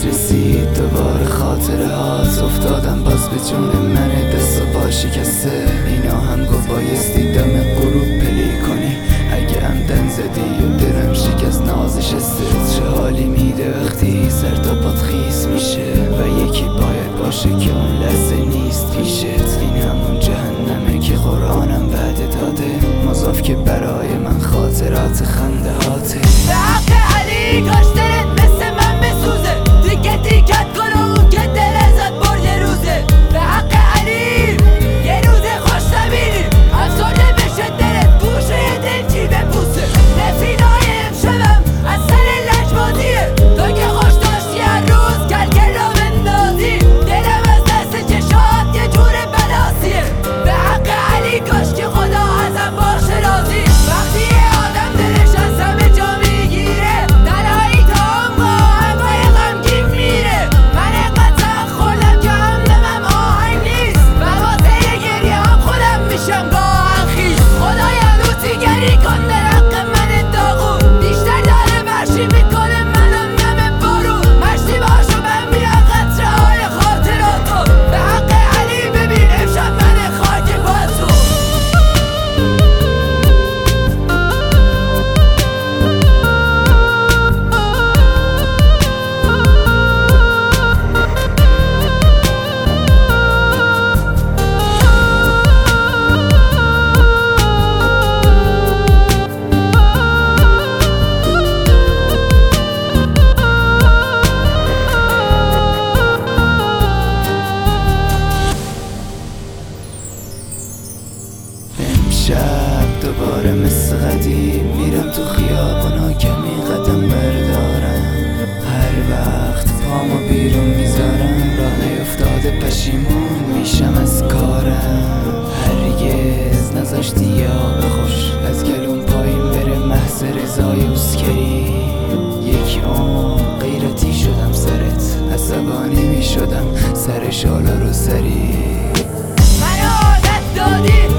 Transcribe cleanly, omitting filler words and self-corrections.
دست رسید دوباره خاطرات، افتادم باز به جون من، دست و پا شکسته. اینا هم گفت بایستی دم غروب پلی کنی، اگه عمدن زدی و دلم شکست نازش است. چه حالی میده وقتی سر تا پات خیس میشه و یکی باید باشه که اون لحظه نیست پیشت. این همون جهنمه که قرآنم وعده داده، مضاف که برای من خاطرات خنده هاته. به حق علی کاش دلت مثل من بسوزه، دیگه دیگت کن اون که دل ازت برد یه روزه. به حق علی یه روز خوش نبینی، افسرده بشه دلت گوشه یه دل چی بپوسه. نفینای امشبم از سر لجبازیه، تا که خوش داشتی هر روز کلکل را بندازی. دلم از دست چشات یه جور بلاسیه. به حق علی کاش که خدا ازم باشه راضی، وقتی یه آدم دلش از همه جا میگیره، تنهایی تا آنگاه همه غمگین میره. من انقدر زخم خوردم که همدمم آهنگ نیست، و واسه یه گریه هم خودم میشم گاهن خیس. خدایا لوتیگری کن در حق من داغون، بیشتر داره برشی میکنه منو نم بارون. مشتی باشو من میرم قطره های خاطراتو، به حق علی ببین امشب من خاک پاتو. امشب دوباره مثل قدیم میرم تو خیابونا کمی قدم بردارم. هر وقت پامو بیرون میذارم راه نیفتاده پشیمون میشم از کارم. هرگز نذاشتی یه آب خوش از گلوم پایین بره محض رضای اوسکری. یک عمر غیرتی شدم سرت، عصبانی میشدم سر شالا رو سری. من عادت دادی